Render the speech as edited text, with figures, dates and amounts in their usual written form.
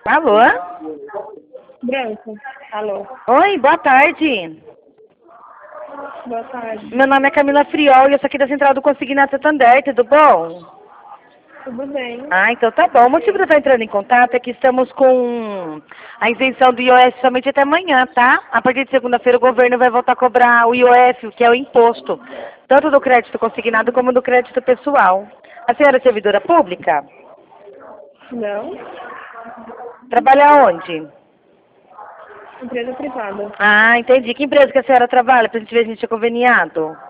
Alô? Branco. Alô. Oi, boa tarde. Boa tarde. Meu nome é Camila Friol e eu sou aqui da Central do Consignado Santander, tudo bom? Tudo bem? Ah, então tá bom. O motivo de eu estar entrando em contato é que estamos com a isenção do IOF somente até amanhã, tá? A partir de segunda-feira o governo vai voltar a cobrar o IOF, que é o imposto, tanto do crédito consignado como do crédito pessoal. A senhora é servidora pública? Não. Trabalha onde? Empresa privada. Ah, entendi. Que empresa que a senhora trabalha? Pra gente ver se a gente é conveniado.